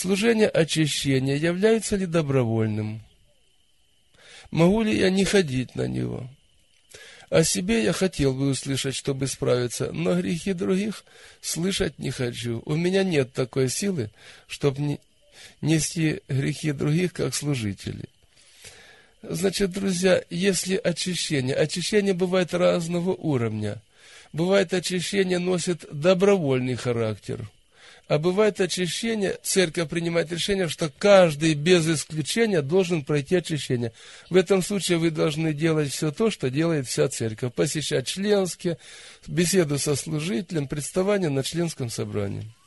Служение очищения является ли добровольным? Могу ли я не ходить на него? О себе я хотел бы услышать, чтобы справиться, но грехи других слышать не хочу. У меня нет такой силы, чтобы нести грехи других, как служители. Значит, друзья, если очищение бывает разного уровня. Бывает очищение носит добровольный характер. А бывает очищение, церковь принимает решение, что каждый без исключения должен пройти очищение. В этом случае вы должны делать все то, что делает вся церковь. Посещать членские, беседу со служителем, представание на членском собрании.